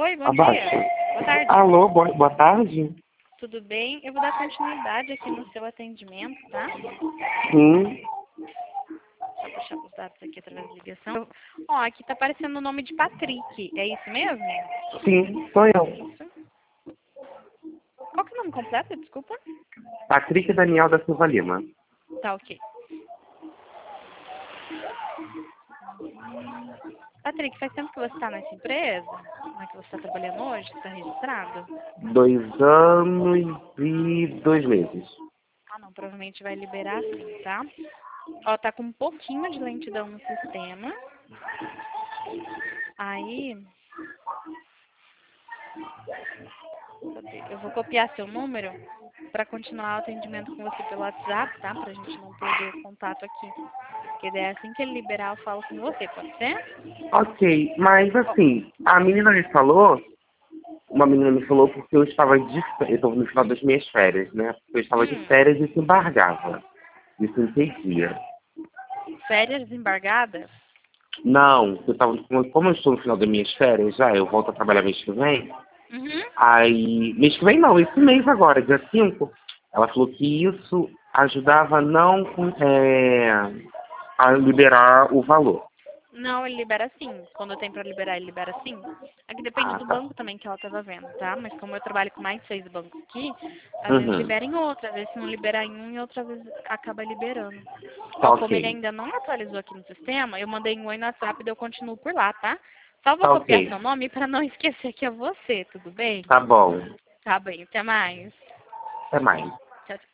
Oi, bom Abaixa. dia. Boa tarde. Alô, boa tarde. Tudo bem? Eu vou dar continuidade aqui no seu atendimento, tá? Sim, Só puxar os dados aqui através da ligação. Ó, aqui tá aparecendo o nome de Patrick. É isso mesmo? sim, sou eu. Isso. Qual que é o nome completo? Desculpa. Patrick Daniel da Silva Lima. Tá, ok. Patrick, faz tempo que você está nessa empresa? Como é que você está trabalhando hoje? Está registrado? 2 anos e 2 meses. Ah, não, provavelmente vai liberar sim, tá? Ó, tá com um pouquinho de lentidão no sistema. Aí, eu vou copiar seu número para continuar o atendimento com você pelo WhatsApp, tá? Pra gente não perder o contato aqui. Porque daí assim que ele liberar, eu falo com você, pode ser? Ok, mas assim, a menina me falou, uma menina me falou porque eu estava eu estou no final das minhas férias, né? Eu estava de Hum, férias e se embargava. Isso impedia. férias desembargadas? Não, como eu estou no final das minhas férias já, eu volto a trabalhar mês que vem. Uhum. Aí, mês que vem não, esse mês agora, dia 5 ela falou que isso ajudava não a liberar o valor. Não, ele libera sim. Quando tem pra liberar, ele libera sim. Aqui depende Ah, do tá. banco também que ela tava vendo, tá? Mas como eu trabalho com mais de 6 bancos aqui, às vezes Uhum. libera em outro, às vezes se não liberar em um, e outra vez acaba liberando. Tá Ó, como ele ok. ainda não atualizou aqui no sistema, eu mandei um oi no WhatsApp e eu continuo por lá, tá? Só vou Tá copiar ok. seu nome pra não esquecer que é você, tudo bem? Tá bom. Tá bem, até mais. Até mais. Tchau, tchau.